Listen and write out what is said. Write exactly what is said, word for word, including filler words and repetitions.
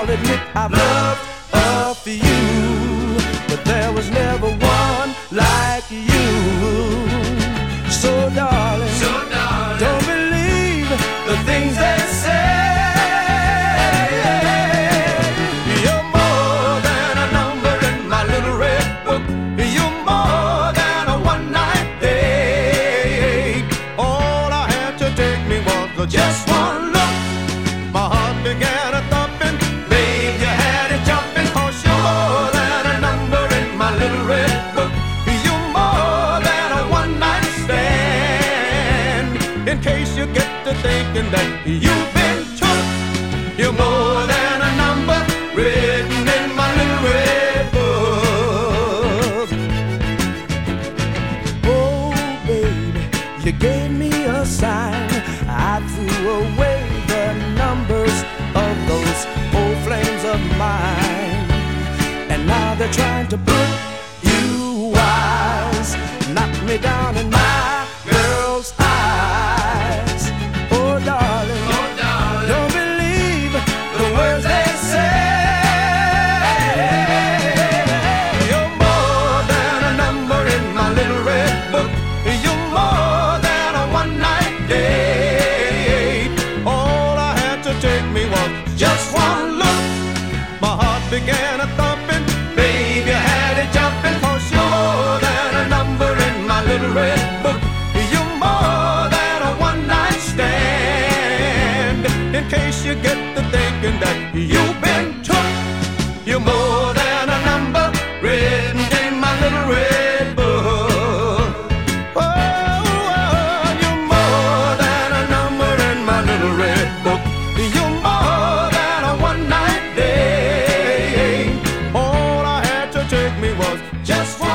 admit I've loved a few, but there was never one like you. So darling, So darling, don't believe the things they say. You're more than a number in my little red book. You're more than a one-night date. All I had to take me was just one look. My heart began a thumping. Babe, you had it jumping. 'Cause you're more than a number in my little red book. You're more than a one-night stand. In case you get to thinking that you've been took, you're more than a number written in my little red book. Oh, baby, you gave me a sign. I threw away the numbers of those old flames of mine, and now they're trying to put you wise, knock me down in my girl's eyes. Oh, darling, oh darling, don't believe the words they say. You're more than a number in my little red book. You're more than a one-night date. All I had to take me was just one look. My heart began a thumping. Babe, you had it jumping. 'Cause you're more than a number in my little red book. You're more than a one-night stand. In case you get to thinking that you've been took, you're more than a number written in my little red book. Oh, oh, you're more than a number in my little red book. You're more than a one-night day. All I had to take me was just one.